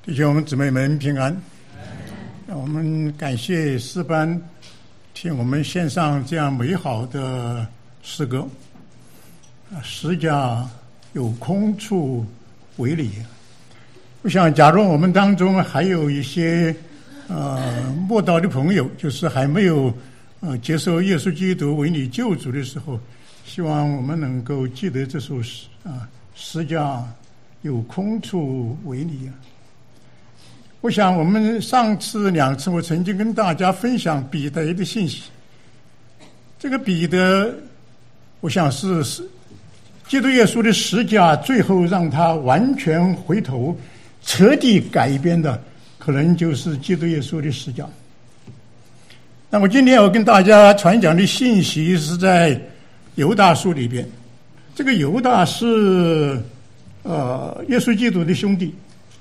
弟兄姊妹们平安。我们感谢诗班替我们献上这样美好的诗歌。十架有空处为礼。我想假如我们当中还有一些末道的朋友，就是还没有接受耶稣基督为你救主的时候，希望我们能够记得这首诗十架有空处为礼。我想我们上次两次我曾经跟大家分享彼得的信息。这个彼得我想是基督耶稣的十架最后让他完全回头彻底改变的，可能就是基督耶稣的十架。那我今天要跟大家传讲的信息是在犹大书里边。这个犹大是耶稣基督的兄弟。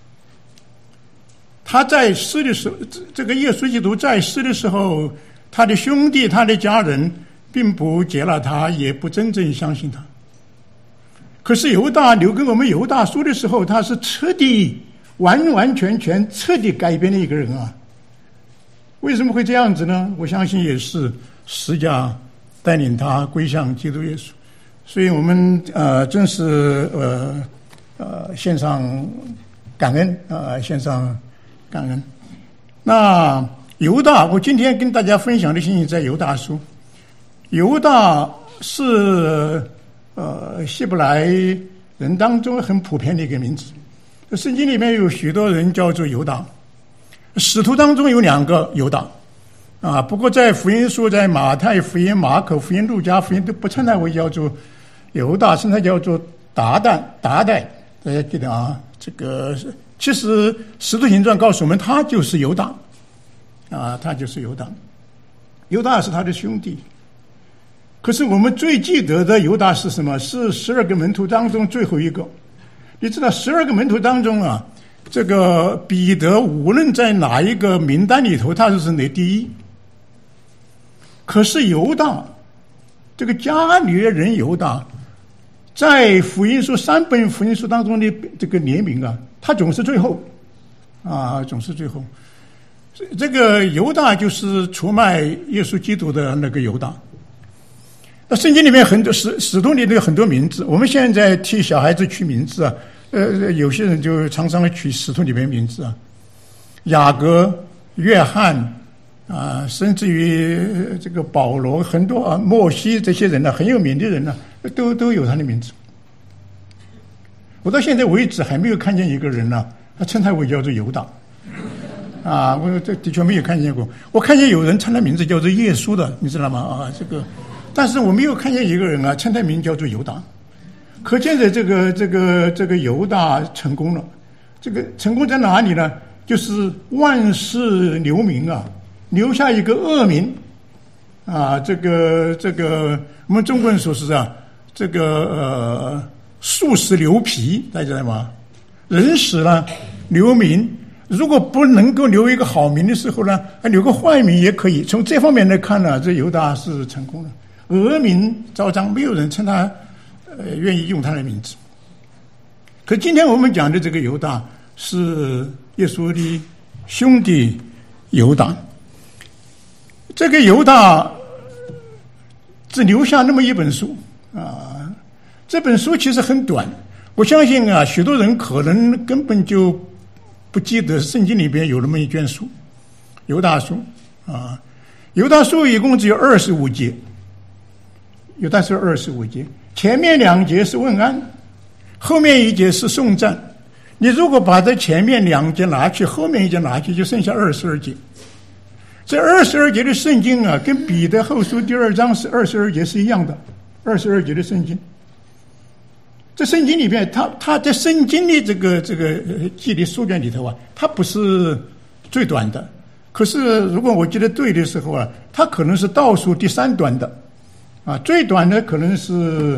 他在世的时候，这个耶稣基督在世的时候，他的兄弟他的家人并不接纳他，也不真正相信他。可是犹大留给我们犹大书的时候，他是彻底完完全全彻底改变的一个人啊。为什么会这样子呢？我相信也是十架带领他归向基督耶稣。所以我们真是献上感恩献上感恩。那犹大，我今天跟大家分享的信息在犹大书。犹大是希伯来人当中很普遍的一个名字。圣经里面有许多人叫做犹大，使徒当中有2个犹大不过在福音书，在马太福音、马可福音、路加福音都不称他为叫做犹大，称他叫做达代。大家记得这个其实《使徒行传》告诉我们，他就是犹大他就是犹大。犹大是他的兄弟。可是我们最记得的犹大是什么？是12个门徒当中最后一个。你知道12个门徒当中这个彼得无论在哪一个名单里头，他就是那第一。可是犹大，这个加利略人犹大，在福音书3本福音书当中的这个年名他总是最后总是最后。这个犹大就是出卖耶稣基督的那个犹大。那圣经里面很多使徒里面有很多名字，我们现在替小孩子取名字有些人就常常取使徒里面名字雅各、约翰甚至于这个保罗，很多莫西这些人很有名的人都有他的名字。我到现在为止还没有看见一个人他称他为叫做犹大我这的确没有看见过。我看见有人称他名字叫做耶稣的，你知道吗这个，但是我没有看见一个人称他名叫做犹大。可见的这个犹大成功了。这个成功在哪里呢？就是万世留名留下一个恶名这个我们中国人说是这个树死留皮，大家知道吗？人死了留名，如果不能够留一个好名的时候呢，留个坏名也可以。从这方面来看这犹大是成功的。恶名昭彰，没有人称他愿意用他的名字。可今天我们讲的这个犹大是耶稣的兄弟犹大。这个犹大只留下那么一本书这本书其实很短。我相信许多人可能根本就不记得圣经里边有那么一卷书，犹大书犹大书一共只有25节。犹大书25节，前面2节是问安，后面1节是颂赞。你如果把这前面2节拿去，后面1节拿去，就剩下22节。这22节的圣经跟彼得后书第2章是22节是一样的，22节的圣经。这圣经里面，它在圣经的这个记的书卷里头它不是最短的。可是如果我记得对的时候它可能是倒数第3短的。最短的可能是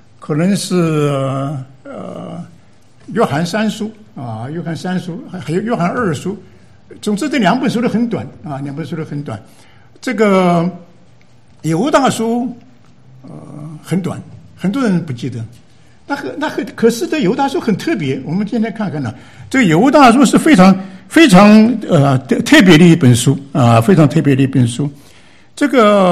约翰3书约翰3书还有约翰2书。总之这2本书都很短2本书都很短。这个犹大书很短，很多人不记得。 可是这犹大书很特别。我们今天看看呢，这个犹大书是非常特别的一本书啊，非常特别的一本书。这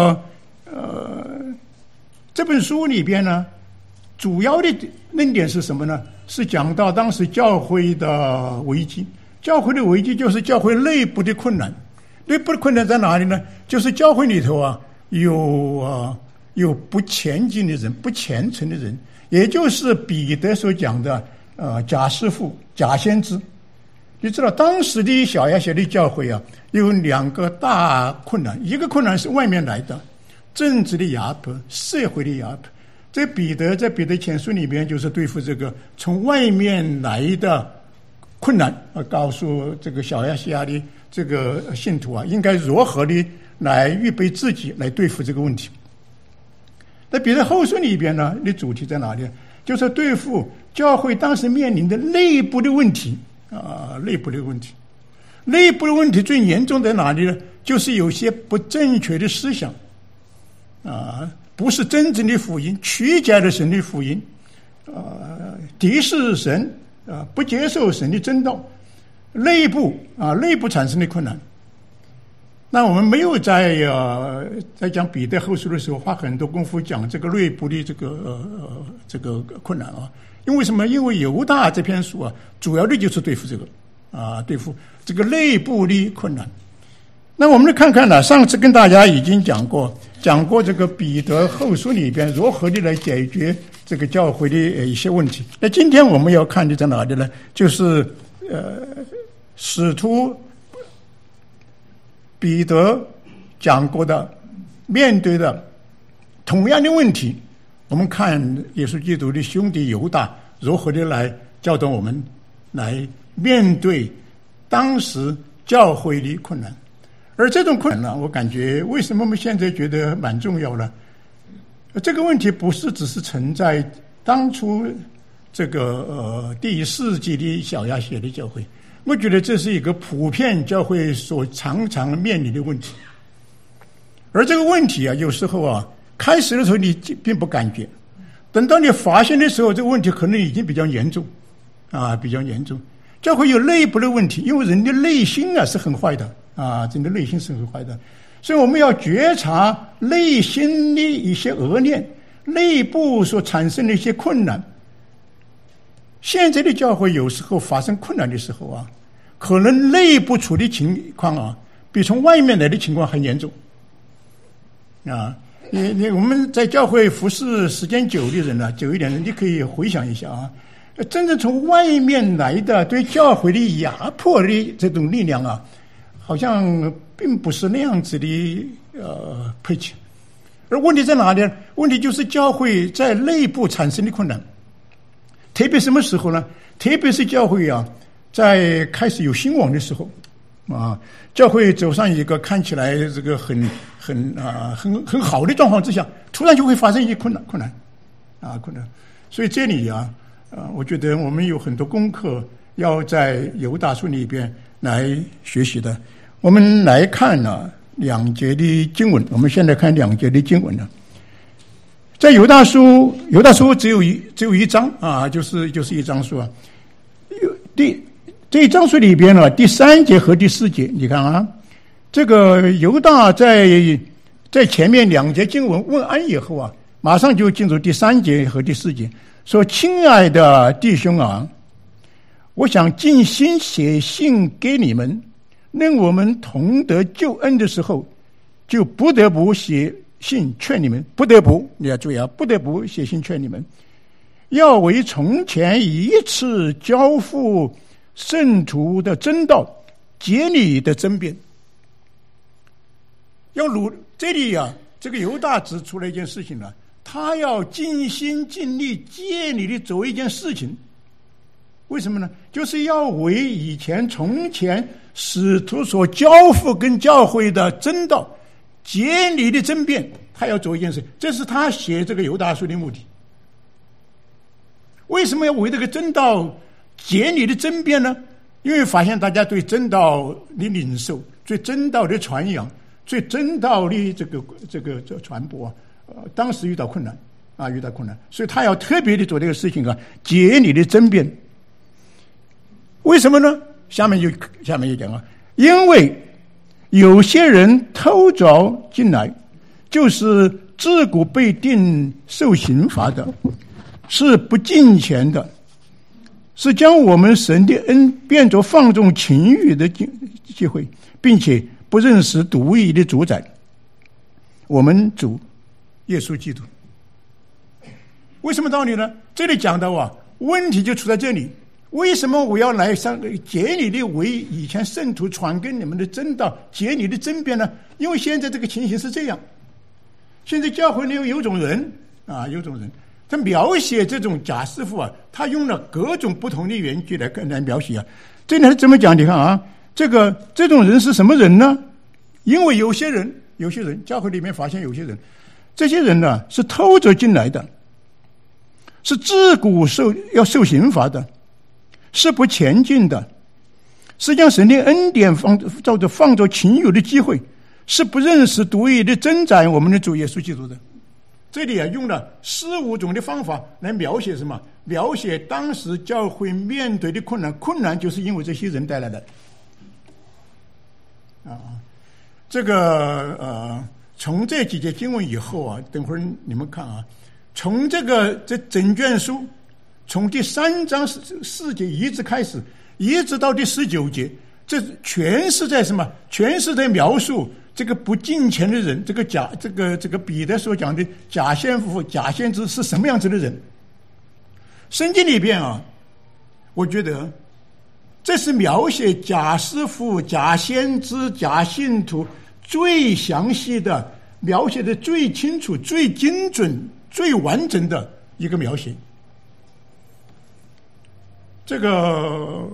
本书里边呢，主要的论点是什么呢？是讲到当时教会的危机。教会的危机就是教会内部的困难。内部的困难在哪里呢？就是教会里头啊，有不前进的人，不虔诚的人，也就是彼得所讲的假师傅、假先知。你知道当时的小亚细亚的教会啊，有两个大困难，一个困难是外面来的政治的压迫、社会的压迫。在彼得前书里面就是对付这个从外面来的困难，告诉这个小亚细亚的这个信徒啊，应该如何的来预备自己来对付这个问题。那彼得后书里边呢，的主题在哪里？就是对付教会当时面临的内部的问题啊，内部的问题。内部的问题最严重在哪里呢？就是有些不正确的思想啊，不是真正的福音，曲解了神的福音，敌视神啊，不接受神的真道，内部产生的困难。那我们没有在讲彼得后书的时候花很多功夫讲这个内部的这个困难啊。因为什么？因为犹大这篇书啊，主要的就是对付这个对付这个内部的困难。那我们来看看呢，上次跟大家已经讲过这个彼得后书里边如何的来解决这个教会的一些问题。那今天我们要看的在哪里呢？就是使徒彼得讲过的面对的同样的问题，我们看耶稣基督的兄弟犹大如何的来教导我们来面对当时教会的困难。而这种困难呢，我感觉为什么我们现在觉得蛮重要呢？这个问题不是只是存在当初这个第一世纪的小亚细亚的教会，我觉得这是一个普遍教会所常常面临的问题。而这个问题啊，有时候啊，开始的时候你并不感觉，等到你发现的时候，这个问题可能已经比较严重比较严重。教会有内部的问题，因为人的内心啊是很坏的人的内心是很坏的，所以我们要觉察内心的一些恶念，内部所产生的一些困难。现在的教会有时候发生困难的时候啊，可能内部处理情况啊，比从外面来的情况很严重我们在教会服侍时间久一点的人，你可以回想一下真正从外面来的对教会的压迫的这种力量好像并不是那样子的迫切。而问题在哪里呢？问题就是教会在内部产生的困难。特别什么时候呢？特别是教会在开始有兴旺的时候教会走上一个看起来这个很好的状况之下，突然就会发生一些困难。所以这里我觉得我们有很多功课要在犹大书里边来学习的。我们来看两节的经文，我们现在看两节的经文在犹大书只有一章就是一章书这一章书里边第3节和第4节，你看这个犹大在前面2节经文问安以后马上就进入第3节和第4节，说：“亲爱的弟兄我想尽心写信给你们，令我们同得救恩的时候，就不得不写信劝你们，你要注意不得不写信劝你们，要为从前一次交付圣徒的真道解你的争辩。”这里这个犹大指出了一件事情他要尽心尽力竭力的做一件事情。为什么呢？就是要为从前使徒所交付跟教会的真道解你的争辩，他要做一件事，这是他写这个犹大书的目的。为什么要为这个真道解你的争辩呢？因为发现大家对真道的领受，对真道的传扬，对真道的这个传播当时遇到困难遇到困难，所以他要特别的做这个事情解你的争辩。为什么呢？下面就讲因为有些人偷着进来，就是自古被定受刑罚的，是不敬虔的，是将我们神的恩变作放纵情欲的机会，并且不认识独一的主宰，我们主耶稣基督。为什么道理呢？这里讲到问题就出在这里。为什么我要来解你的为以前圣徒传给你们的真道，解你的争辩呢？因为现在这个情形是这样，现在教会里有种人他描写这种假师傅他用了各种不同的原句来描写这里怎么讲？你看这种人是什么人呢？因为有些人教会里面发现有些人，这些人呢是偷着进来的，是自古要受刑罚的，是不前进的，是将神的恩典放着情欲的机会，是不认识独一的真宰我们的主耶稣基督的。这里用了15种的方法来描写什么？描写当时教会面对的困难，困难就是因为这些人带来的。从这几节经文以后等会儿你们看从这整卷书，从第3章4节一直开始，一直到第19节，这全是在什么？全是在描述这个不敬虔的人，这个彼得所讲的假先父、假先知是什么样子的人。圣经里边我觉得这是描写假师傅、假先知、假信徒最详细的，描写的最清楚、最精准、最完整的一个描写。这个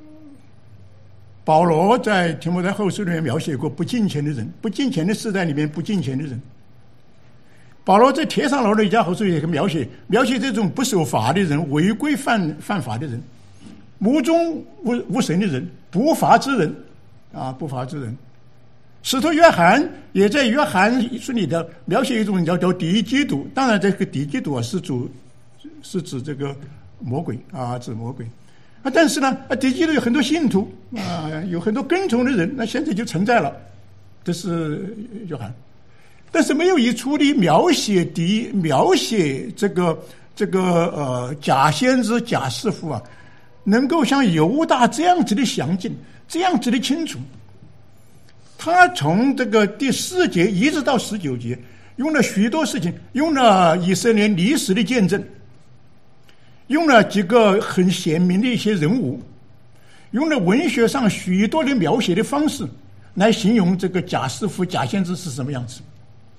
保罗在提摩太后书里面描写过不敬虔的人，不敬虔的时代里面不敬虔的人。保罗在帖撒罗尼迦后书也描写这种不守法的人，违规犯法的人，目中无神的人，不法之人不法之人。使徒约翰也在约翰书里的描写一种叫敌基督，当然这个敌基督是指这个魔鬼指魔鬼但是呢敌基督有很多信徒有很多跟从的人，那现在就存在了，这是约翰。但是没有一处的描写这个假先知、假师傅能够像犹大这样子的详尽，这样子的清楚。他从这个第4节一直到19节，用了许多事情，用了以色列历史的见证，用了几个很显明的一些人物，用了文学上许多的描写的方式来形容这个假师傅、假先知是什么样子。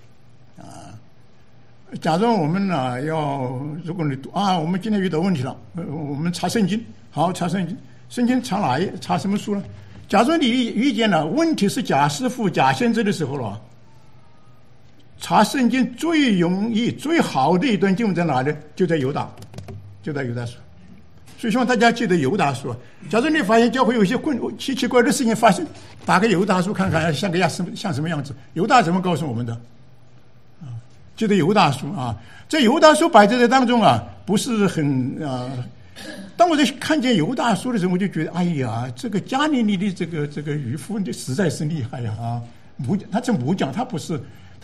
假如我们如果你我们今天遇到问题了，我们查圣经，好，查圣经，圣经查什么书呢？假如你遇见了问题是假师傅、假先知的时候了，查圣经最容易、最好的一段经文在哪里？就在犹大书。所以希望大家记得犹大书。假如你发现教会有一些奇奇怪的事情发生，打开犹大书看看，像什么样子？犹大怎么告诉我们的？记得犹大书这犹大书摆在这当中不是很当我在看见犹大书的时候，我就觉得哎呀，这个加利利的这个渔夫实在是厉害他是木匠，他是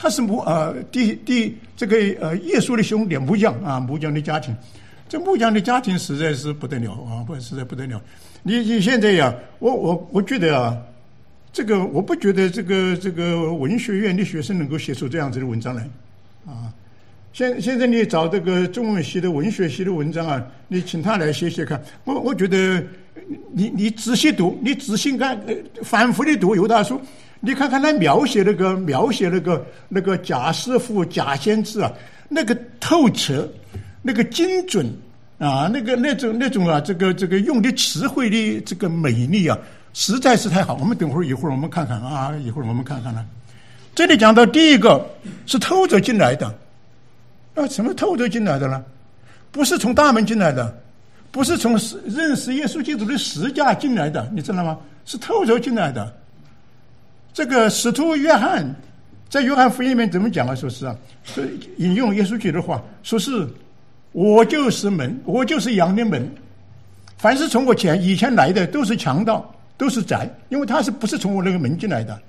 这个耶稣的兄弟木匠木匠的家庭，这木匠的家庭实在是不得了实在不得了。你现在我觉得这个我不觉得这个文学院的学生能够写出这样子的文章来现在你找这个中文系的文学系的文章你请他来写看，我觉得你仔细读，你仔细看，反复的读犹大书，你看看他描写那个假师傅、假先知那个透彻，那个精准那种这个用的词汇的这个美丽实在是太好。我们一会儿我们看看一会儿我们看看这里讲到第一个是偷着进来的。什么偷着进来的呢？不是从大门进来的，不是从认识耶稣基督的十架进来的，你知道吗？是偷着进来的。这个使徒约翰在约翰福音里面怎么讲啊？说是引用耶稣基督的话，说是我就是门，我就是羊的门。凡是从我以前来的都是强盗，都是贼，因为他不是从我那个门进来的。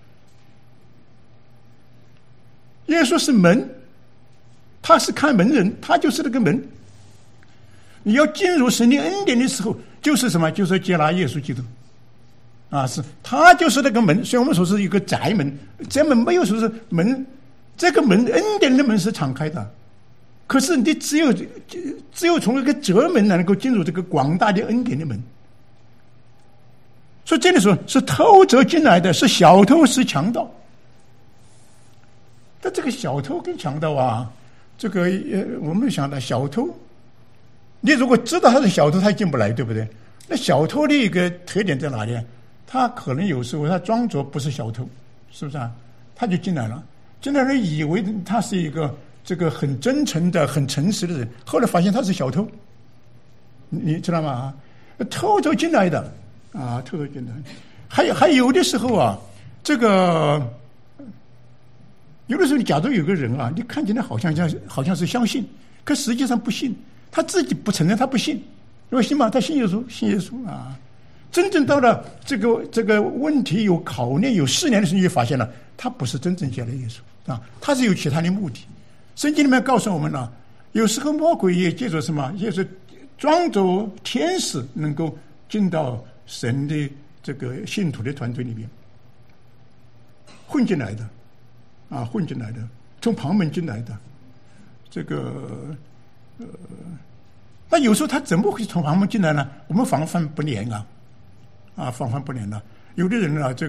耶稣是门，他是看门人，他就是那个门。你要进入神的恩典的时候，就是什么？就是接纳耶稣基督。是他就是那个门，所以我们说是一个窄门，这门没有说是门，这个门恩典的门是敞开的，可是你只有从一个窄门能够进入这个广大的恩典的门。所以这里说是偷贼进来的，是小偷，是强盗。但这个小偷跟强盗啊，这个我们想到小偷，你如果知道他是小偷，他进不来，对不对？那小偷的一个特点在哪里？他可能有时候他装作不是小偷，是不是啊？他就进来了，进来人以为他是一个这个很真诚的、很诚实的人，后来发现他是小偷，你知道吗？偷走进来的偷走进来，还有的时候啊，这个有的时候你假如有个人啊，你看起来好像是相信，可实际上不信，他自己不承认他不信，因为信吗？他信耶稣啊。真正到了这个问题有考验、有试验的时候，你就发现了他不是真正接纳耶稣他是有其他的目的。圣经里面告诉我们了，有时候魔鬼也借着什么，也是装作天使，能够进到神的这个信徒的团队里面，混进来的混进来的，从旁门进来的这个那有时候他怎么会从旁门进来呢？我们防范不严防范不了了。有的人啊，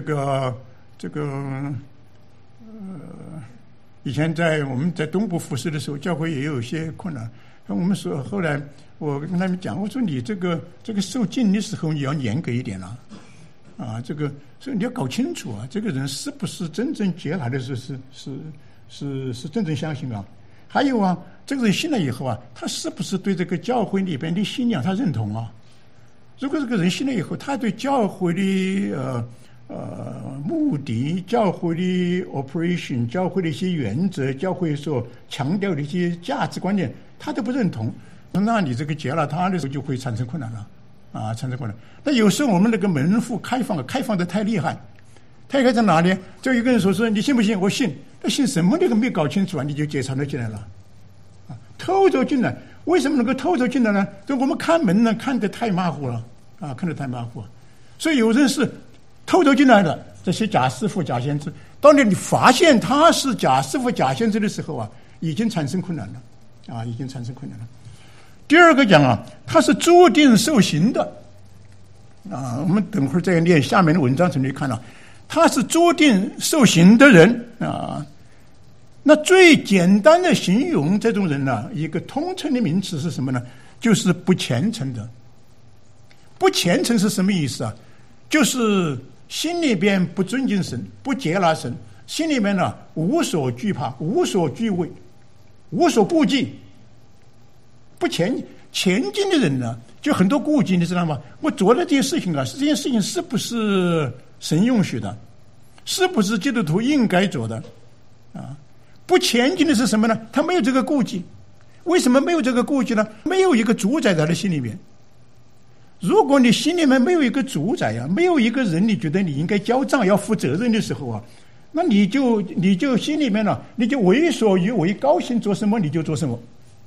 以前我们在东部服侍的时候，教会也有一些困难。我们说，后来我跟他们讲，我说你这个受浸的时候，你要严格一点了所以你要搞清楚这个人是不是真正接纳的是真正相信还有这个人信了以后他是不是对这个教会里边的信仰他认同如果这个人信了以后，他对教会的目的、教会的 operation、教会的一些原则、教会所强调的一些价值观念，他都不认同，那你这个接纳他的时候就会产生困难了产生困难。那有时候我们那个门户开放的太厉害，太厉害在哪里？就一个人说你信不信？我信，那信什么那个没搞清楚你就介绍了进来了偷走进来。为什么能够偷走进来呢？就我们看门呢，看得太马虎了看得太马虎，所以有人是偷走进来的这些假师傅、假先知。当你发现他是假师傅、假先知的时候已经产生困难了已经产生困难了。第二个讲他是注定受刑的我们等会儿再念下面的文章，就可以看到他是注定受刑的人那最简单的形容这种人一个通称的名词是什么呢？就是不虔诚的。不虔诚是什么意思就是心里边不尊敬神，不接纳神，心里面无所惧怕，无所惧畏，无所顾忌。不前进的人就很多顾忌，你知道吗？我做了这些事情这件事情是不是神允许的？是不是基督徒应该做的不前进的是什么呢？他没有这个顾忌。为什么没有这个顾忌呢？没有一个主宰在他心里面。如果你心里面没有一个主宰没有一个人你觉得你应该交账要负责任的时候那你就心里面你就为所欲为，高兴做什么你就做什么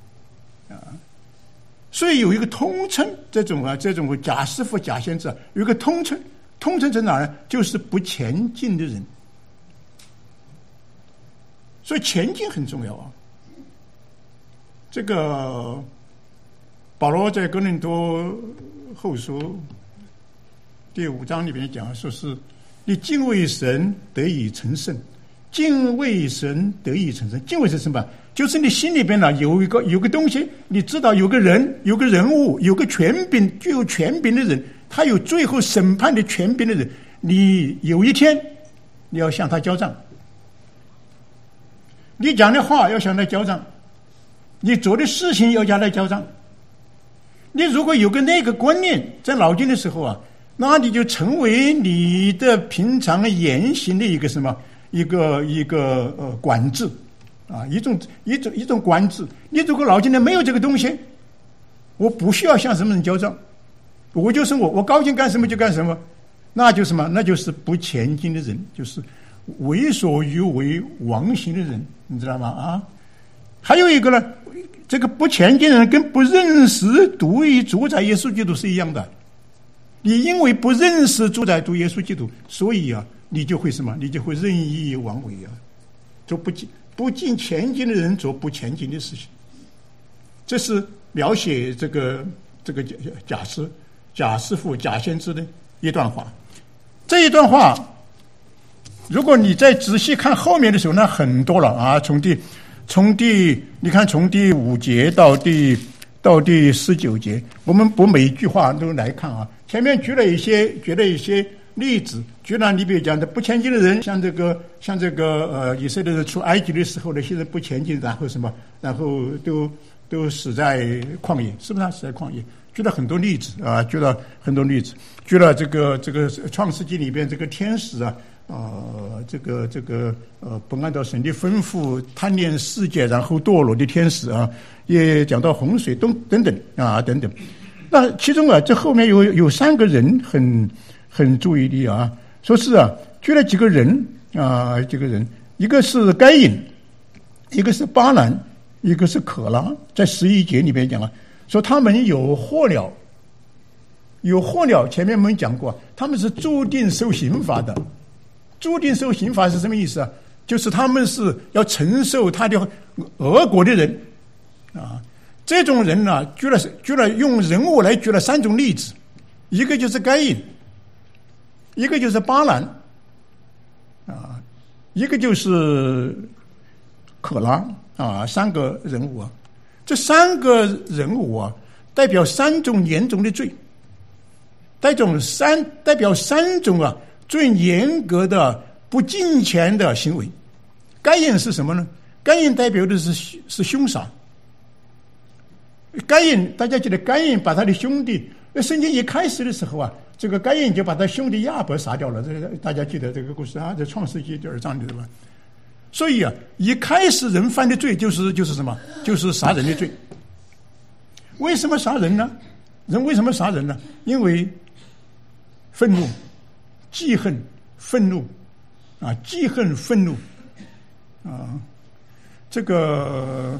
所以有一个通称，这种假师傅、假先知有一个通称在哪呢？就是不前进的人。所以前进很重要这个保罗在哥林多后书第5章里面讲，说是你敬畏神得以成圣。敬畏神得以成圣，敬畏是什么？就是你心里边有个东西，你知道有个人、有个人物、有个权柄，具有权柄的人，他有最后审判的权柄的人，你有一天你要向他交账。你讲的话要向他交账，你做的事情要向他交账。你如果有个那个观念在脑筋的时候那你就成为你的平常言行的一个什么？ 管制啊，一种管制。你如果脑筋里没有这个东西，我不需要向什么人交账，我就是我高兴干什么就干什么，那就是什么？那就是不前进的人，就是为所欲为、妄行的人，你知道吗？啊，还有一个呢，这个不前进的人跟不认识独一主宰耶稣基督是一样的。你因为不认识主宰主耶稣基督，所以啊，你就会什么？你就会任意妄为啊，做不进前进的人做不前进的事情。这是描写这个贾师傅、贾先知的一段话。这一段话，如果你再仔细看后面的时候，那很多了啊！从第5节到第19节，我们不每一句话都来看啊。前面举了一些例子，举了你比如讲的不前进的人，像这个以色列人出埃及的时候，那些人不前进，然后什么，然后都死在旷野，是不是？死在旷野。举了很多例子啊，举了这个创世纪里边这个天使啊，不按照神的吩咐贪恋世界，然后堕落的天使啊，也讲到洪水等等。那其中啊，这后面有3个人很注意力啊，说是啊，举了几个人啊，一个是该隐，一个是巴兰，一个是可拉，在11节里面讲了。说他们有祸了，前面我们讲过，他们是注定受刑罚的。注定受刑罚是什么意思啊？就是他们是要承受他的恶果的人啊。这种人呢，举了用人物来举了3种例子，一个就是该隐，一个就是巴兰啊，一个就是可拉啊，3个人物啊。这3个人物啊，代表3种严重的罪，代表3种啊最严格的不敬虔的行为。该隐是什么呢？该隐代表的是凶杀。该隐，大家记得该隐把他的兄弟，圣经一开始的时候啊，这个该隐就把他兄弟亚伯杀掉了，这个大家记得这个故事啊，在创世纪第2章里对吧？所以啊，一开始人犯的罪就是什么？就是杀人的罪。为什么杀人呢？人为什么杀人呢？因为愤怒、记恨、愤怒啊，记恨、愤怒啊，这个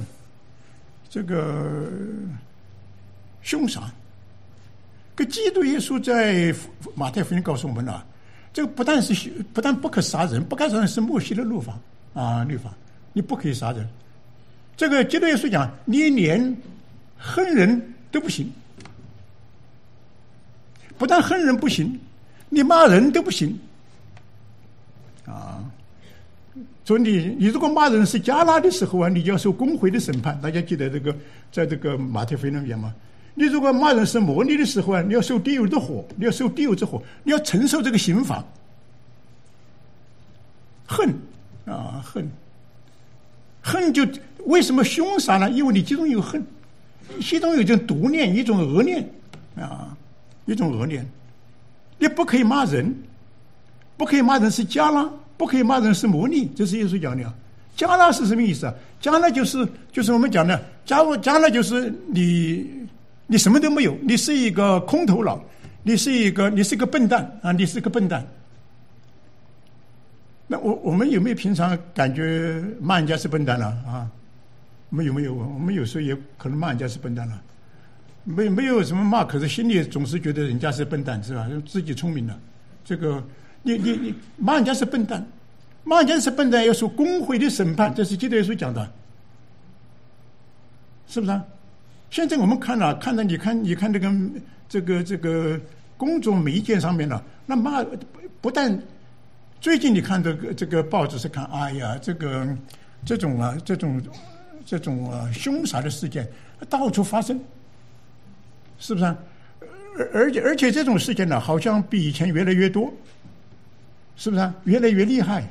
凶杀。可基督耶稣在马太福音告诉我们了，这个不但不可杀人，不可杀人是摩西的律法。律法，你不可以杀人。这个基督耶稣讲，你连恨人都不行，不但恨人不行，你骂人都不行啊。所以你如果骂人是加拉的时候啊，你就要受公会的审判。大家记得在这个马太福音里面吗？你如果骂人是魔力的时候啊，你要受地狱的火，你要受地狱之火，你要承受这个刑罚。恨就为什么凶杀呢？因为你其中有恨，其中有一种毒念，一种恶念啊，一种恶念。你不可以骂人，不可以骂人是加拉，不可以骂人是魔力，这是耶稣讲的啊。加拉是什么意思啊？加拉就是我们讲的加拉就是你什么都没有，你是一个空头脑，你是一个笨蛋啊，你是个笨蛋。那我们有没有平常感觉骂人家是笨蛋了啊？我们有没有？我们有时候也可能骂人家是笨蛋了，没有什么骂，可是心里总是觉得人家是笨蛋，是吧？自己聪明了，这个你骂人家是笨蛋，骂人家是笨蛋要受公会的审判，这是基督耶稣讲的，是不是啊？现在我们看到你看这个公众媒介上面了，那骂不但。最近你看这个报纸是看，哎呀，这种凶杀的事件到处发生，是不是啊？而且这种事件呢，好像比以前越来越多，是不是啊？越来越厉害。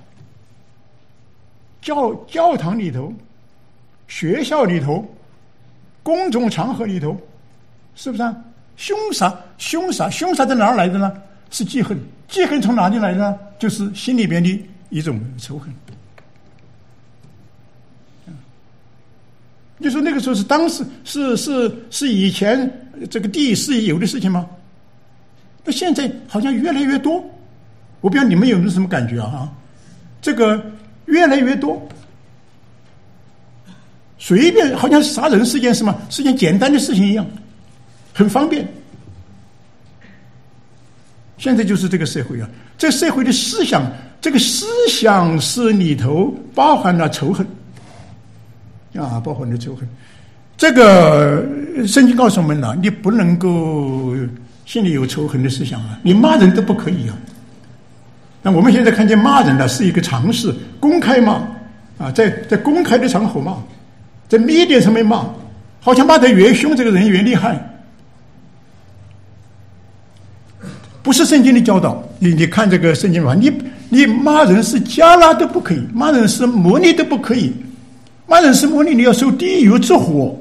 教堂里头、学校里头、公众场合里头，是不是啊？凶杀在哪儿来的呢？是记恨。记恨从哪里来呢？就是心里边的一种仇恨。你说那个时候是当时是以前这个第一世纪有的事情吗？那现在好像越来越多，我不知道你们有没有什么感觉啊？这个越来越多，随便好像杀人是件什么，是件简单的事情一样，很方便。现在就是这个社会啊，这社会的思想，这个思想是里头包含了仇恨啊，包含了仇恨。这个圣经告诉我们了，你不能够心里有仇恨的思想啊，你骂人都不可以啊。那我们现在看见骂人呢是一个常识，公开骂啊，在公开的场合骂，在media上面骂，好像骂得越凶，这个人越厉害。不是圣经的教导，你看这个圣经吧，你骂人是加拉都不可以，骂人是魔力都不可以，骂人是魔力，你要受地狱之火。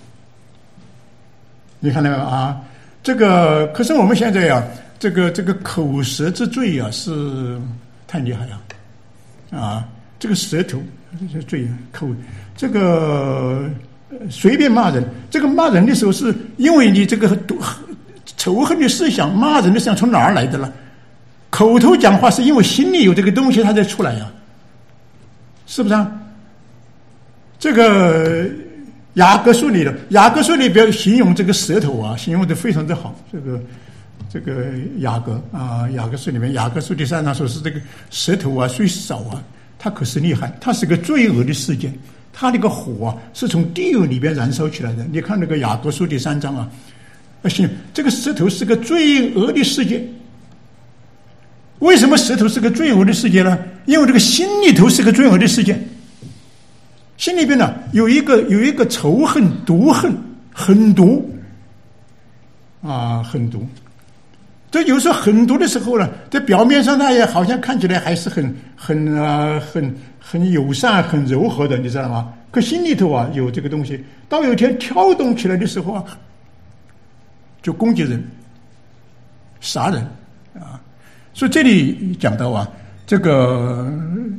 你看到没有啊？这个可是我们现在呀，这个口舌之罪啊，是太厉害了啊！这个舌头这罪口，这个随便骂人，这个骂人的时候是因为你这个仇恨的思想，骂人的思想从哪儿来的了？口头讲话是因为心里有这个东西，它才出来呀，是不是啊？这个雅各书里边形容这个舌头啊，形容的非常的好。这个雅各书里面，雅各书第3章说是这个舌头啊，虽少啊，它可是厉害，它是个罪恶的事件，它那个火啊是从地狱里边燃烧起来的。你看那个雅各书第3章啊。这个舌头是个罪恶的世界。为什么舌头是个罪恶的世界呢？因为这个心里头是个罪恶的世界，心里边呢有一个仇恨、毒恨，很毒啊，很毒。这有时候很毒的时候呢，在表面上它也好像看起来还是很友善、很柔和的，你知道吗？可心里头啊有这个东西，到有一天跳动起来的时候啊，就攻击人、杀人啊！所以这里讲到啊，这个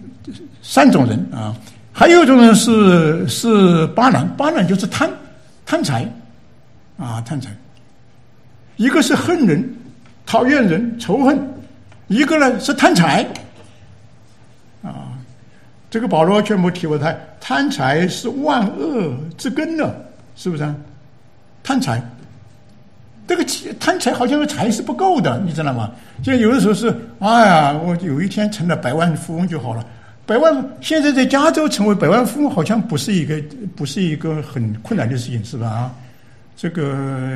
3种人啊，还有一种人是巴兰就是贪财啊，贪财。一个是恨人、讨厌人、仇恨；一个呢是贪财啊。这个保罗劝我提过他，贪财是万恶之根呢，是不是啊？贪财。这个贪财好像财是不够的，你知道吗？就有的时候是，哎呀，我有一天成了百万富翁就好了。现在在加州成为百万富翁，好像不是一个很困难的事情，是吧？啊，这个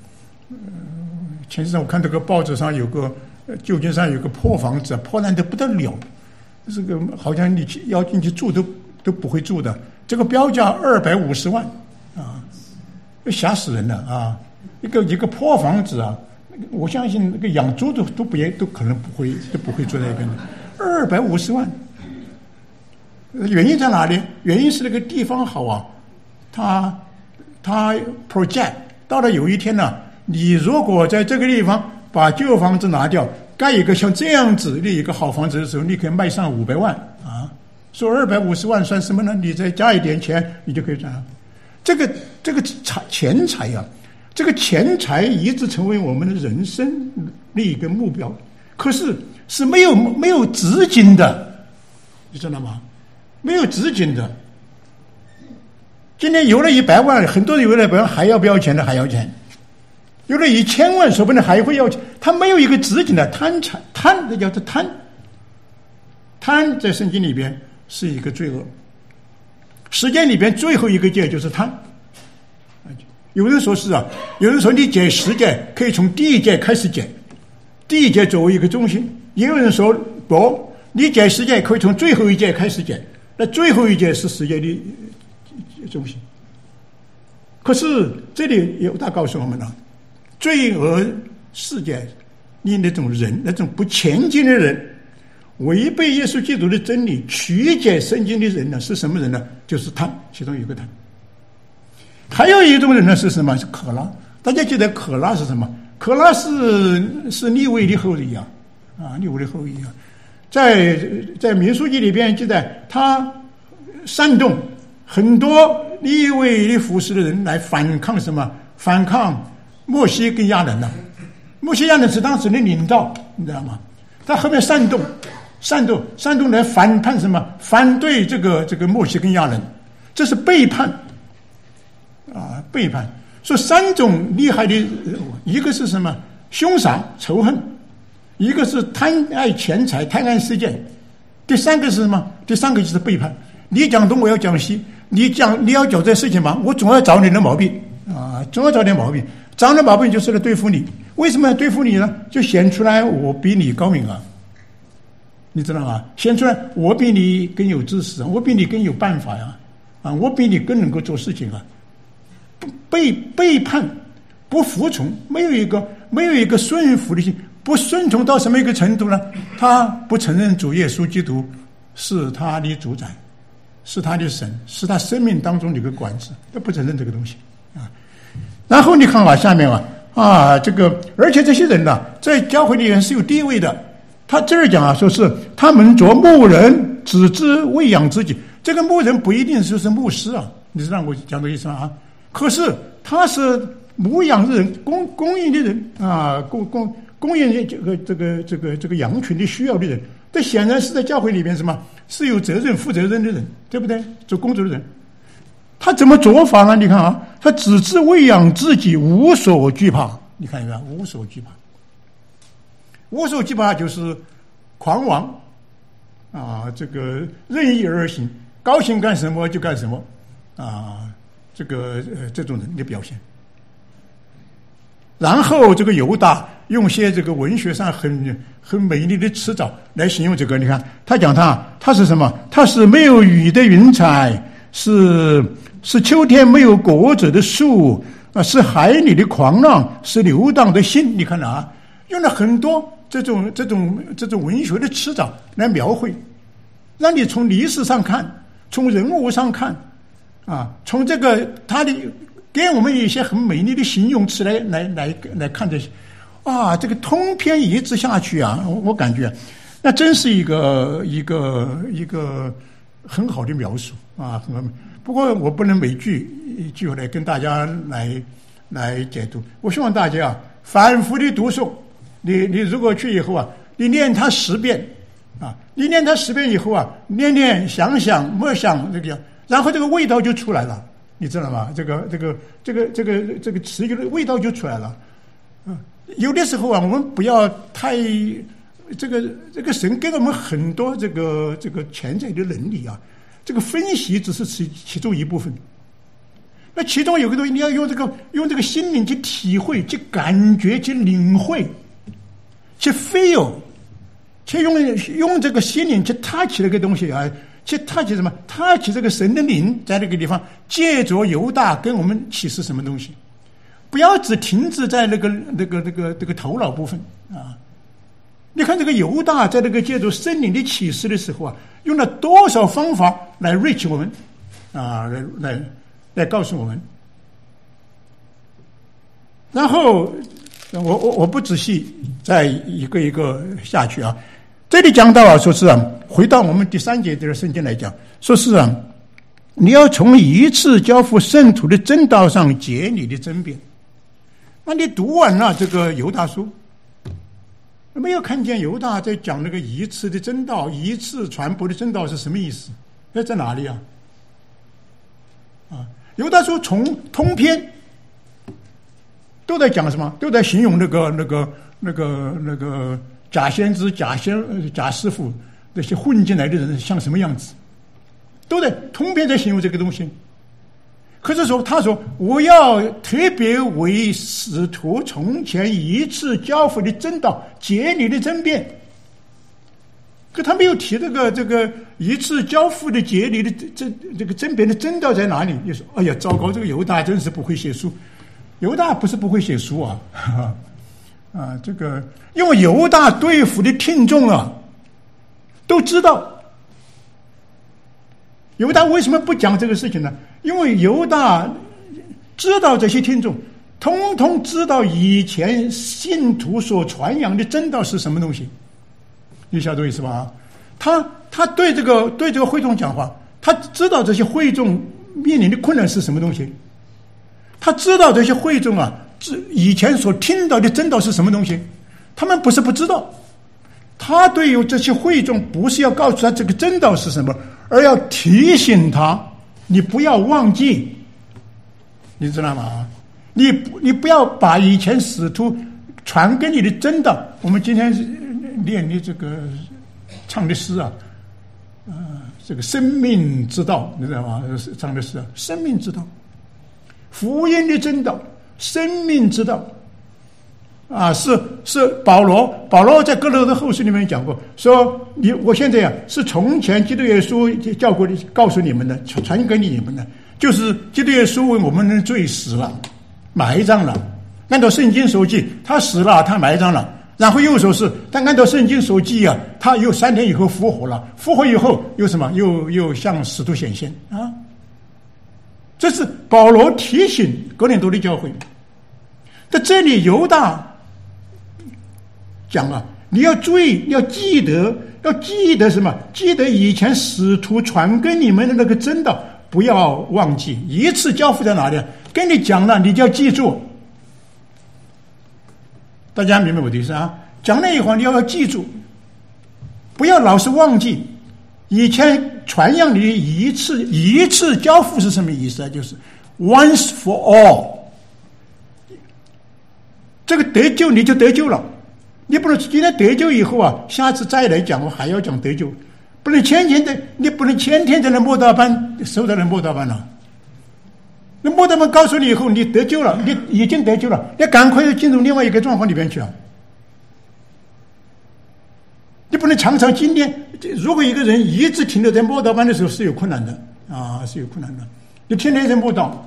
前几天我看这个报纸上有个旧金山有个破房子，破烂得不得了，这个好像你要进去住都不会住的，这个标价250万啊，吓死人了啊！一个破房子啊，我相信那个养猪都可能不会住在那边的，250万。原因在哪里？原因是那个地方好啊，它 project 到了有一天呢，你如果在这个地方把旧房子拿掉，盖一个像这样子的一个好房子的时候，你可以卖上500万啊。说250万算什么呢？你再加一点钱，你就可以赚了。这个钱财啊。这个钱财一直成为我们的人生的一个目标，可是是没有止境的，你知道吗？没有止境的。今天有了100万，很多人有了100万还要不要钱的？还要钱。有了1000万，说不定还会要钱。他没有一个止境的贪，这叫做贪。贪在圣经里边是一个罪恶。时间里边最后一个戒就是贪。有人说是啊，有人说你戒10戒可以从第1戒开始戒，第1戒作为一个中心；也有人说不，你戒10戒可以从最后1戒开始戒，那最后1戒是10戒的中心。可是这里有他告诉我们了，罪恶世界，你那种人，那种不前进的人，违背耶稣基督的真理、曲解圣经的人呢，是什么人呢？就是贪，其中有一个贪。还有一种人呢是什么？是可拉。大家记得可拉是什么？可拉是利未的后裔啊，利未的后裔啊。 在民数记里边记载，他煽动很多利未的服侍的人来反抗什么？反抗摩西跟亚伦呐。摩西亚伦是当时的领导，你知道吗？他后面煽动来反叛什么？反对这个摩西跟亚伦，这是背叛啊，背叛。说三种厉害的，一个是什么？凶杀仇恨，一个是贪爱钱财贪爱世界，第三个是什么？第三个就是背叛。你讲东我要讲西，你要讲这事情嘛，我总要找你的毛病啊，总要找点毛病，找了毛病就是来对付你。为什么要对付你呢？就显出来我比你高明啊，你知道吗？显出来我比你更有知识，我比你更有办法呀，啊，我比你更能够做事情啊。背叛，不服从，没有一个顺服的心，不顺从到什么一个程度呢？他不承认主耶稣基督是他的主宰，是他的神，是他生命当中的一个管子，他不承认这个东西啊。然后你看下面这个，而且这些人呢，在教会里面是有地位的。他这儿讲说是他们做牧人，只知喂养自己。这个牧人不一定就是牧师啊，你知道我讲的意思吗？啊，可是他是牧养的人，供应的人啊，供应这个羊群的需要的人。这显然是在教会里面什么是有责任、负责任的人，对不对？做工作的人，他怎么做法呢？你看啊，他只知喂养自己，无所惧怕。你看一看，无所惧怕。无所惧怕就是狂妄啊，这个任意而行，高兴干什么就干什么啊，这种人的表现。然后这个犹大用些这个文学上很美丽的词藻来形容这个，你看他讲他是什么？他是没有雨的云彩，是秋天没有果子的树啊，是海里的狂浪，是流荡的心。你看啊，用了很多这种文学的词藻来描绘，让你从历史上看，从人物上看啊，从这个他的给我们一些很美丽的形容词来看这些啊，这个通篇一直下去啊，我感觉那真是一个很好的描述啊。不过我不能每句来跟大家来解读。我希望大家反复的读诵。你如果去以后啊，你念它10遍啊，你念它10遍以后啊，念想默想这个样，然后这个味道就出来了，你知道吗？这个词语的味道就出来了。有的时候啊，我们不要太这个神给我们很多这个潜在的能力啊，这个分析只是其中一部分。那其中有个东西，你要用这个心灵去体会、去感觉、去领会。去 feel， 去用这个心灵去 touch 那个东西啊，去 touch 什么 ？touch 这个神的灵在那个地方，借着犹大跟我们启示什么东西，不要只停止在那个头脑部分啊。你看这个犹大在那个借着圣灵的启示的时候啊，用了多少方法来 reach 我们啊，来告诉我们。然后我不仔细再一个一个下去啊。这里讲到说是回到我们第3节这个圣经来讲，说是你要从一次交付圣徒的正道上解你的争辩。那你读完了这个犹大书，没有看见犹大在讲那个一次的真道，一次传播的真道是什么意思？在哪里啊？犹大书从通篇都在讲什么？都在形容那个假先知、假师傅那些混进来的人像什么样子，都在通篇在形容这个东西。可是他说我要特别为使徒从前一次交付的真道解你的争辩。可他没有提这个一次交付的解你的这个争辩的真道在哪里？你说哎呀，糟糕，这个犹大真是不会写书。犹大不是不会写书啊，这个因为犹大对付的听众啊都知道。犹大为什么不讲这个事情呢？因为犹大知道这些听众通通知道以前信徒所传扬的真道是什么东西，你晓得意思吧？ 他对这个会众讲话，他知道这些会众面临的困难是什么东西，他知道这些会众以前所听到的真道是什么东西，他们不是不知道。他对于这些会众不是要告诉他这个真道是什么，而要提醒他，你不要忘记，你知道吗？你不要把以前使徒传给你的真道，我们今天念的这个唱的诗这个生命之道，你知道吗？唱的诗生命之道，福音的真道，生命之道。是保罗在哥罗的后书里面讲过，说我现在是从前基督耶稣教过的，告诉你们的，传给你们的，就是基督耶稣为我们的罪死了，埋葬了。按照圣经所记，他死了，他埋葬了。然后又说是，但按照圣经所记他又3天以后复活了。复活以后又什么？又向使徒显现啊！这是保罗提醒哥林多的教会。在这里犹大讲你要注意，要记得什么？记得以前使徒传给你们的那个真道，不要忘记。一次交付在哪里？跟你讲了，你就要记住。大家明白我的意思讲了以后你要记住，不要老是忘记。以前传扬你一次交付是什么意思就是 once for all。这个得救你就得救了，你不能今天得救以后下次再来讲我还要讲得救，不能你不能天天在那末道班守在那末道班了。那末道班告诉你以后你得救了，你已经得救了，你赶快要进入另外一个状况里面去你不能常常今天，如果一个人一直停留在末道班的时候是有困难的是有困难的。你天天在末道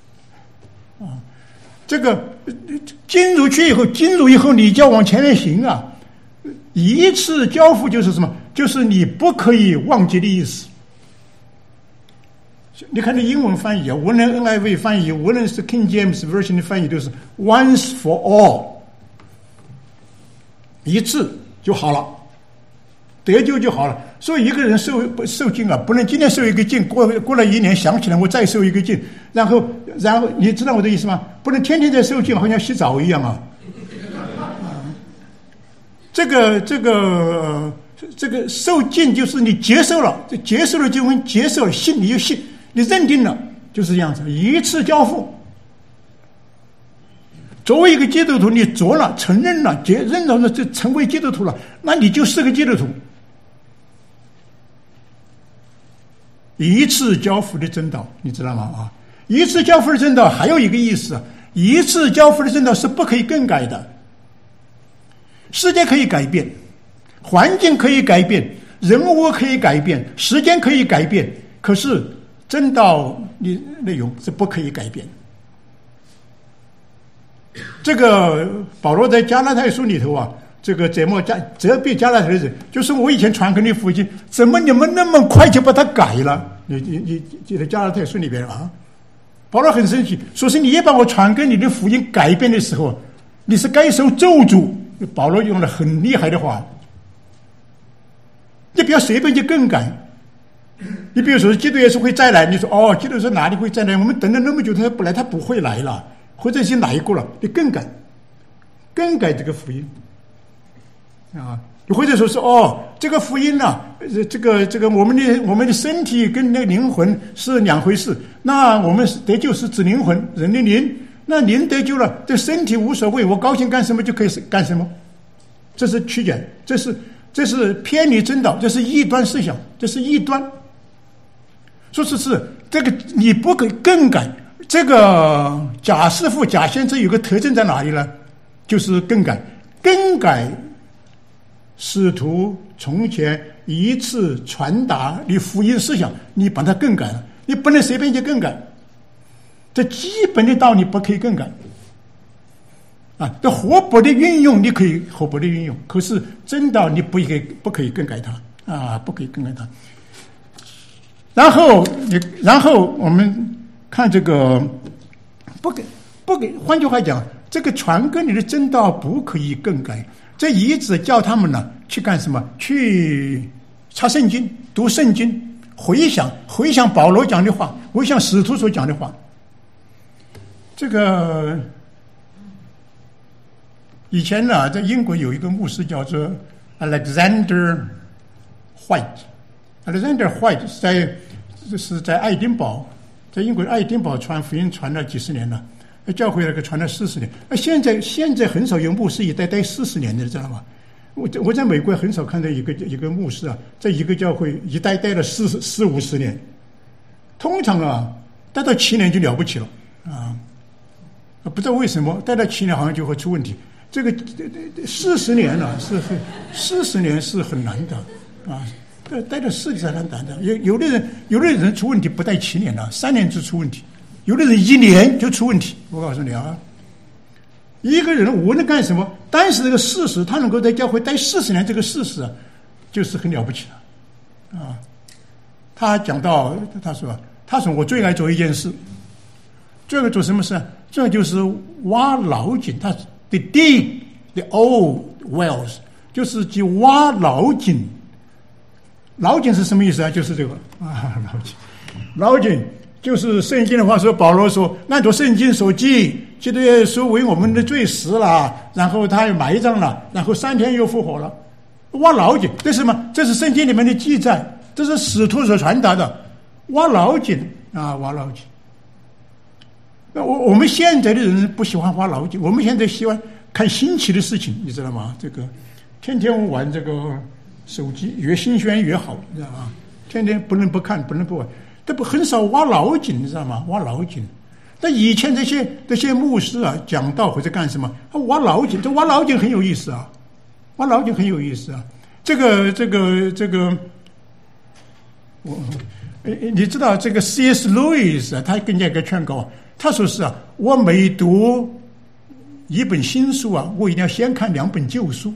这个进入以后你就要往前面行一次交付就是什么？就是你不可以忘记的意思。你看这英文翻译无论 NIV 翻译，无论是 King James Version 的翻译，都是 once for all， 一次就好了，得救就好了。所以一个人受敬不能今天受一个敬，过了1年想起来我再受一个敬，然后你知道我的意思吗？不能天天在受敬，好像洗澡一样这个受敬就是你接受了，接受了就会接受了，信你就信，你认定了，就是这样子，一次交付。作为一个基督徒，你做了，承认了，认了，就成为基督徒了，那你就是个基督徒。一次交付的真道，你知道吗？一次交付的真道还有一个意思，一次交付的真道是不可以更改的。世界可以改变，环境可以改变，人物可以改变，时间可以改变，可是真道的内容是不可以改变。这个保罗在加拉太书里头这个责备加拉太人，就是我以前传给你福音，怎么你们那么快就把它改了？你记得加拉太书里边保罗很生气，说是你也把我传给你的福音改变的时候，你是该受咒诅。保罗用了很厉害的话，你不要随便就更改。你比如说基督耶稣会再来，你说基督耶稣哪里会再来？我们等了那么久他不来，他不会来了，或者是来过了，你更改这个福音或者说是这个福音这个我们的身体跟那个灵魂是两回事。那我们得救是指灵魂，人的灵，那灵得救了，这身体无所谓，我高兴干什么就可以干什么。这是曲解，这是偏离真道，这是异端思想，这是异端。说是这个你不可以更改。这个假师傅假先知有个特征在哪里呢？就是更改使徒从前一次传达的福音思想，你把它更改了，你不能随便就更改。这基本的道理不可以更改这活泼的运用你可以活泼的运用，可是真道你不可以更改它不可以更改它。然后我们看这个不给，换句话讲，这个传给你的真道不可以更改。这一直叫他们去干什么？去查圣经、读圣经，回想保罗讲的话，回想使徒所讲的话。这个以前呢，在英国有一个牧师叫做 Alexander White。Alexander White 是在爱丁堡，在英国爱丁堡传福音传了几十年了，教会那个传了40年。现在很少有牧师一待40年的，知道吗？我在美国很少看到一个牧师啊，在一个教会一待了40-50年，通常啊待到7年就了不起了啊！不知道为什么待到7年好像就会出问题。这个40年啊40年是很难的啊，待到40年很难的。有的人出问题不待7年了，3年就出问题；有的人1年就出问题。我告诉你啊。一个人无论干什么，但是这个事实，他能够在教会待40年，这个事实啊，就是很了不起了啊。他讲到，他说我最爱做一件事，最爱做什么事？这就是挖老井。他 dig the old wells， 就是去挖老井。老井是什么意思啊？就是这个啊，老井就是圣经的话说，保罗说，按照圣经所记，基督耶稣为我们的罪死了，然后他又埋葬了，然后3天又复活了。挖老井，这是什么？这是圣经里面的记载，这是使徒所传达的。挖老井啊，挖老井。那我们现在的人不喜欢挖老井，我们现在喜欢看新奇的事情，你知道吗？这个天天玩这个手机，越新鲜越好，你知道吗？天天不能不看，不能不玩。这不很少挖老井，你知道吗？挖老井。但以前这些牧师啊，讲道或者干什么，挖老井，这挖老井很有意思啊，挖老井很有意思啊。这个，你知道这个 C.S. Lewis 啊，他更加一个劝告啊，他说是啊，我每读一本新书啊，我一定要先看2本旧书，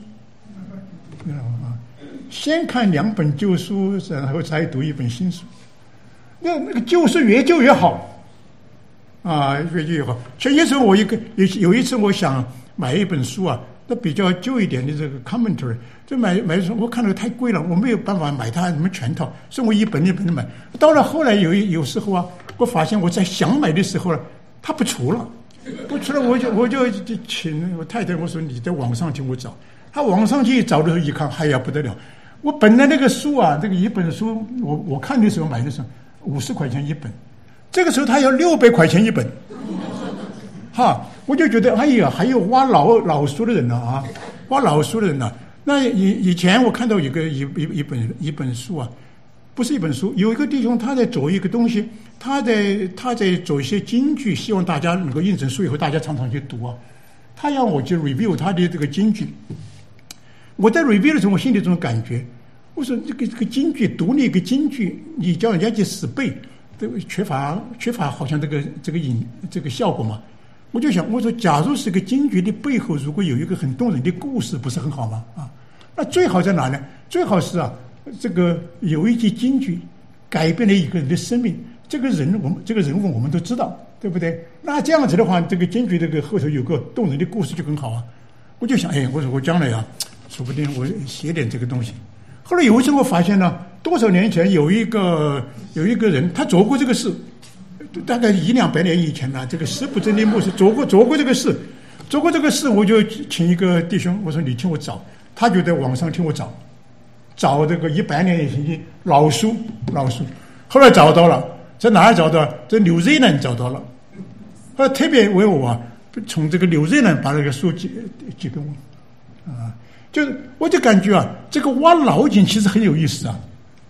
先看2本旧书，然后才读一本新书。那个旧书越旧越好啊，越旧越好。前一次有一次我想买一本书啊，那比较旧一点的这个 commentary， 就买书，我看到太贵了，我没有办法买它什么全套，所以我一本一本的买。到了后来有时候啊，我发现我在想买的时候呢，它不出了，我就请我太太，我说你在网上请我找，他网上去找的时候一看，哎呀不得了，我本来那个书啊，这个一本书我看的时候买的时候50块钱一本，这个时候他要600块钱一本，哈，我就觉得哎呀，还有挖老书的人呢啊，挖老书的人呢。那以前我看到有个一本书啊，不是一本书，有一个弟兄他在做一个东西，他在做一些金句，希望大家能够印成书以后大家常常去读啊。他让我去 review 他的这个金句，我在 review 的时候，我心里这种感觉。我说这个京剧读那个京剧，你叫人家去死背，这个缺乏好像这个效果嘛。我就想，我说假如是个京剧的背后，如果有一个很动人的故事，不是很好吗？啊，那最好在哪呢？最好是啊，这个有一句京剧改变了一个人的生命，这个人物我们都知道，对不对？那这样子的话，这个京剧这个后头有个动人的故事就很好啊。我就想，我说我将来啊，说不定我写点这个东西。后来有一次我发现呢，多少年前有一个人，他做过这个事，大概100-200年以前呢，这个师不真的牧师做过这个事，我就请一个弟兄，我说你听我找，他就在网上听我找这个100年以前的老书，后来找到了，在哪里找到？在纽西兰找到了，后来特别为我从这个纽西兰把那个书寄给我，啊。我就感觉啊，这个挖老井其实很有意思啊，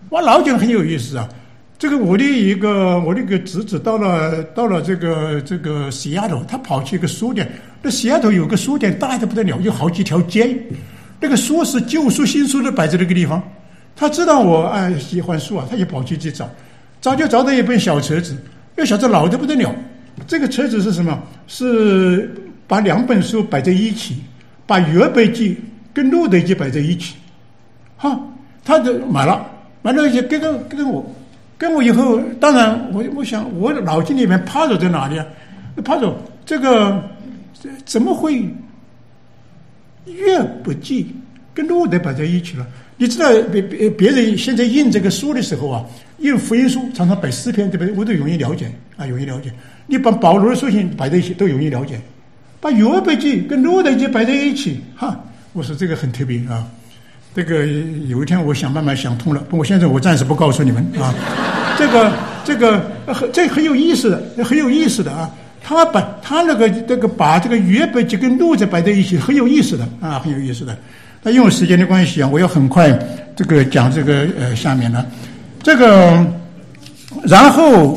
这个我的一个侄子到了这个西雅图，他跑去一个书店，那西雅图有个书店大的不得了，有好几条街，那个书是旧书新书都摆在那个地方。他知道我喜欢书啊，他就跑去找就找到一本小册子，那小册老的不得了。这个册子是什么？是把2本书摆在一起，把约伯记跟路德记摆在一起，哈，他就买了就跟我以后，当然我想我脑筋里面趴着在哪里啊？趴着这个怎么会约伯记跟路德摆在一起了？ 你知道别人现在印这个书的时候啊，印福音书常常摆诗篇，对不对？我都容易了解啊，容易了解。你把保罗的书信摆在一起，都容易了解。把约伯记跟路德记摆在一起，哈，我说这个很特别啊。这个有一天我想慢慢想通了，不过现在我暂时不告诉你们啊。这很有意思的，很有意思的啊。他把这个约伯记跟路德摆在一起，很有意思的啊，很有意思的。那因为时间的关系啊，我要很快这个讲这个下面呢，这个然后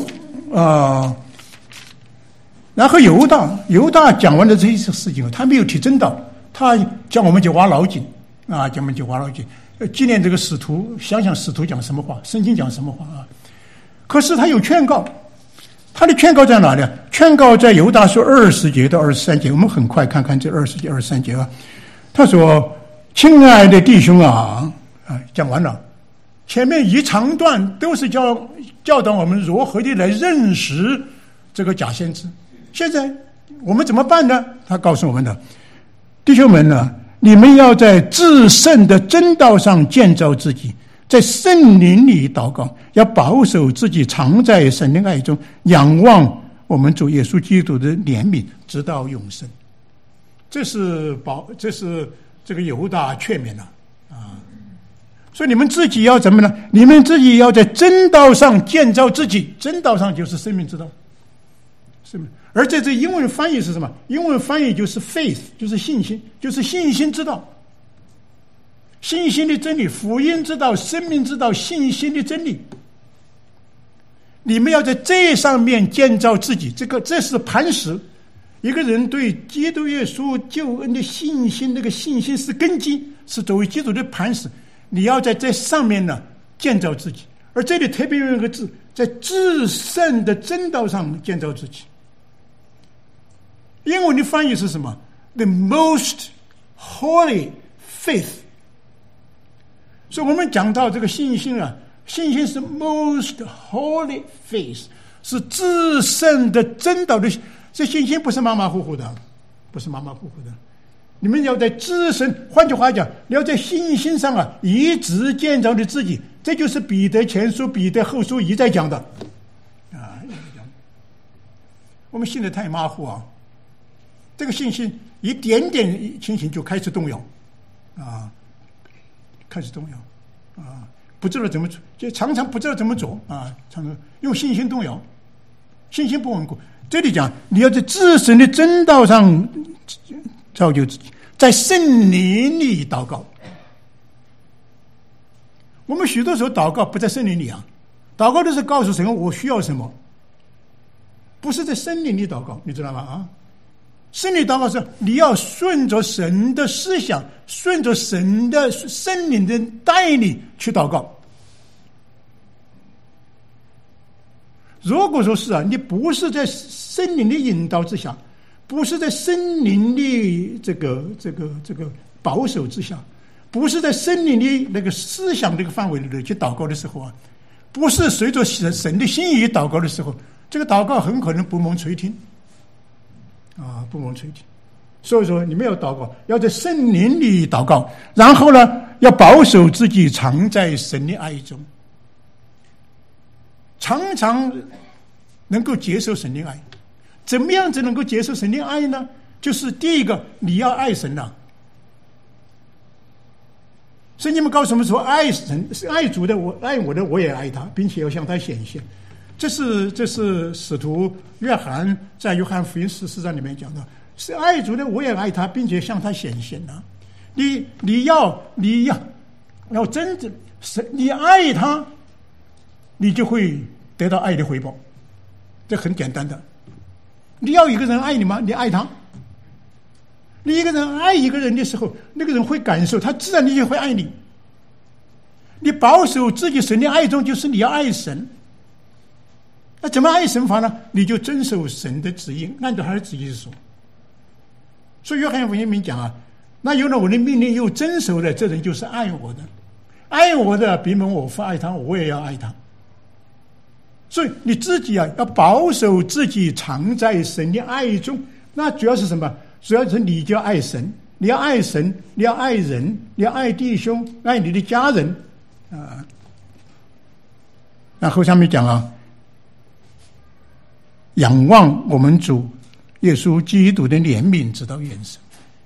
犹大讲完了这些事情，他没有提真道，他叫我们去挖老井啊，叫我们去挖老井，纪念这个使徒，想想使徒讲什么话，圣经讲什么话啊。可是他有劝告，他的劝告在哪里？劝告在犹大书20节到23节，我们很快看看这20节23节啊。他说：“亲爱的弟兄啊，讲完了，前面一长段都是教导我们如何的来认识这个假先知。现在我们怎么办呢？他告诉我们的弟兄们呢，你们要在至圣的真道上建造自己，在圣灵里祷告，要保守自己常在神的爱中，仰望我们主耶稣基督的怜悯，直到永生。”这是这个犹大劝勉了啊。所以你们自己要怎么呢？你们自己要在真道上建造自己，真道上就是生命之道，是吗？而这英文翻译是什么？英文翻译就是 faith， 就是信心，就是信心之道，信心的真理，福音之道，生命之道，信心的真理。你们要在这上面建造自己，这是磐石。一个人对基督耶稣救恩的信心，那个信心是根基，是作为基督的磐石。你要在这上面呢建造自己，而这里特别用一个字，在至圣的真道上建造自己。英文的翻译是什么？ The most holy faith。 所以我们讲到这个信心啊，信心是 most holy faith， 是至圣的真道的。这信心不是马马虎虎的，不是马马虎虎的。你们要在至圣，换句话讲，你要在信心上啊，一直建造的自己。这就是彼得前书、彼得后书一再讲的啊。我们信得太马虎啊，这个信心一点点情形就开始动摇啊，开始动摇啊，不知道怎么做，就常常不知道怎么做啊，常常用信心动摇，信心不稳固。这里讲，你要在至圣的真道上造就自己，在圣灵里祷告。我们许多时候祷告不在圣灵里啊，祷告的是告诉神我需要什么，不是在圣灵里祷告，你知道吗？啊，圣灵祷告是你要顺着神的思想，顺着神的圣灵的带领去祷告。如果说是啊，你不是在圣灵的引导之下，不是在圣灵的这个保守之下，不是在圣灵的那个思想这个范围里去祷告的时候啊，不是随着神的心意祷告的时候，这个祷告很可能不蒙垂听啊，不蒙垂听。所以说你们要祷告，要在圣灵里祷告，然后呢，要保守自己常在神的爱中，常常能够接受神的爱。怎么样子能够接受神的爱呢？就是第一个，你要爱神啊。圣经们告诉我们说，爱神是爱主的，我爱我的，我也爱他，并且要向他显现。这是使徒约翰在约翰福音14章里面讲的，是爱主的，我也爱他，并且向他显现啊。你要真正你爱他，你就会得到爱的回报，这很简单的。你要一个人爱你吗？你爱他。你一个人爱一个人的时候，那个人会感受，他自然就会爱你。你保守自己神的爱中，就是你要爱神。那怎么爱神法呢？你就遵守神的旨意，按照他的旨意说。所以约翰福音里面讲啊，那有了我的命令又遵守了，这人就是爱我的。爱我的比我父爱他，我也要爱他。所以你自己啊，要保守自己常在神的爱中。那主要是什么？主要是你就要爱神， 你要爱神，你要爱人，你要爱弟兄，爱你的家人啊。那后下面讲啊，仰望我们主耶稣基督的怜悯，直到永生。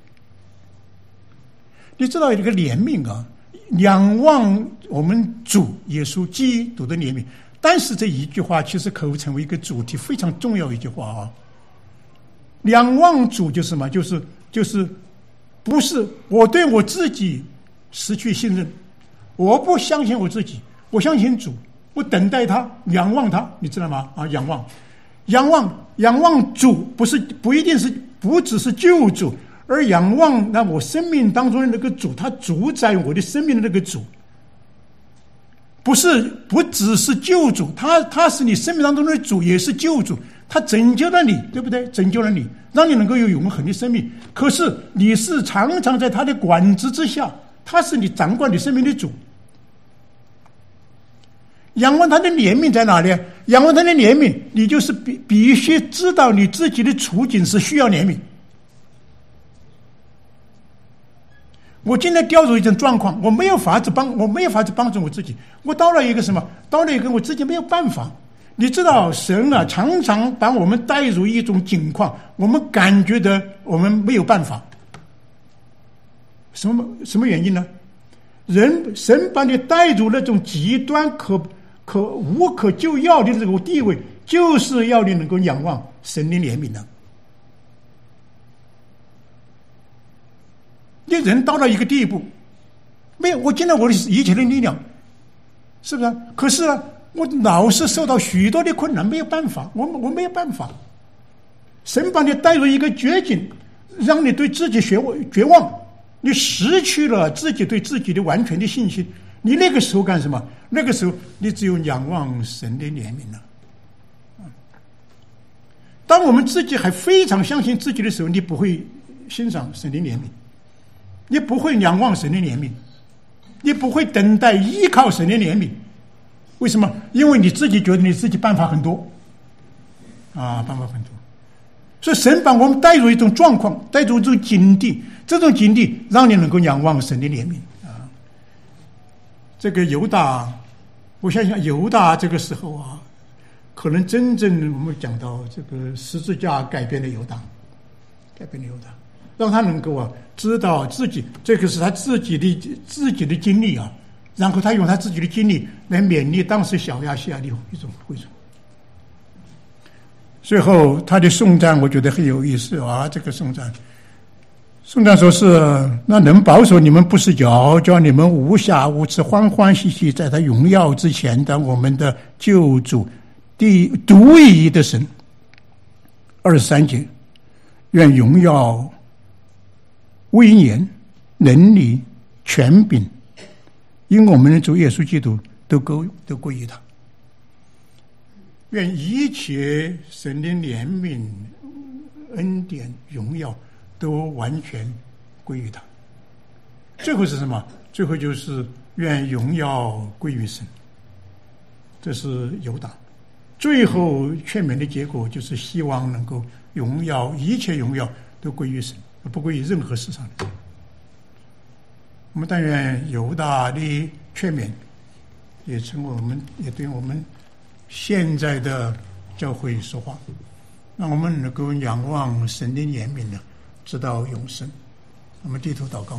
你知道这个怜悯啊，仰望我们主耶稣基督的怜悯。但是这一句话其实可成为一个主题，非常重要一句话啊。仰望主就是什么？就是不是我对我自己失去信任，我不相信我自己，我相信主，我等待他，仰望他，你知道吗？啊，仰望主不一定是不只是救主，而仰望那我生命当中的那个主，他主宰我的生命的那个主。不只是救主，他是你生命当中的主，也是救主，他拯救了你，对不对？拯救了你，让你能够有永恒的生命。可是你是常常在他的管制之下，他是你掌管你生命的主。仰望他的怜悯在哪里？仰望他的怜悯，你就是必须知道你自己的处境是需要怜悯。我今天掉入一种状况，我没有法子帮助我自己。我到了一个我自己没有办法。你知道，神啊，常常把我们带入一种境况，我们感觉到我们没有办法。什么原因呢？神把你带入那种极端无可救药的这个地位，就是要你能够仰望神的怜悯的。你人到了一个地步，没有我尽了我的一切的力量，是不是？可是呢，我老是受到许多的困难，没有办法，我没有办法。神把你带入一个绝境，让你对自己绝望，你失去了自己对自己的完全的信心。你那个时候干什么？那个时候你只有仰望神的怜悯了。当我们自己还非常相信自己的时候，你不会欣赏神的怜悯。你不会仰望神的怜悯，你不会等待依靠神的怜悯。为什么？因为你自己觉得你自己办法很多啊，办法很多。所以神把我们带入一种状况，带入一种境地，这种境地让你能够仰望神的怜悯啊。这个犹大，我想想，犹大这个时候啊，可能真正我们讲到这个十字架改变了犹大，让他能够知道自己，这个是他自己的经历啊，然后他用他自己的经历来勉励当时小亚细亚的一种会众。最后他的颂赞我觉得很有意思啊，这个颂赞说是那能保守你们不是叫你们无瑕无疵欢欢喜喜在他荣耀之前的我们的救主独一的神。23节，愿荣耀威严能力权柄因我们的主耶稣基督都归于他。愿一切神的怜悯恩典荣耀都完全归于他。最后是什么？最后就是愿荣耀归于神。这是犹大最后劝勉的结果，就是希望能够一切荣耀都归于神，不归于任何事上的。我们但愿犹大的劝勉也对我们现在的教会说话，让我们能够仰望神的怜悯呢，直到永生。我们低头祷告。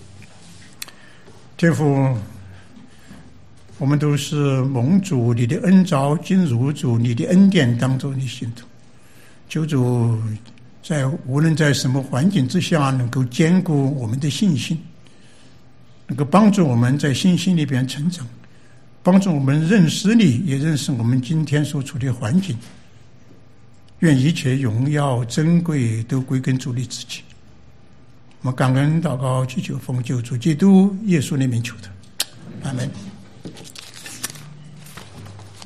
天父，我们都是蒙主你的恩召，进入主你的恩典当中的信徒。求主无论在什么环境之下，能够坚固我们的信心，能够帮助我们在信心里边成长，帮助我们认识你，也认识我们今天所处的环境。愿一切荣耀珍贵都归根主你自己。我们感恩祷告，祈求奉救主基督耶稣的名求的，阿们。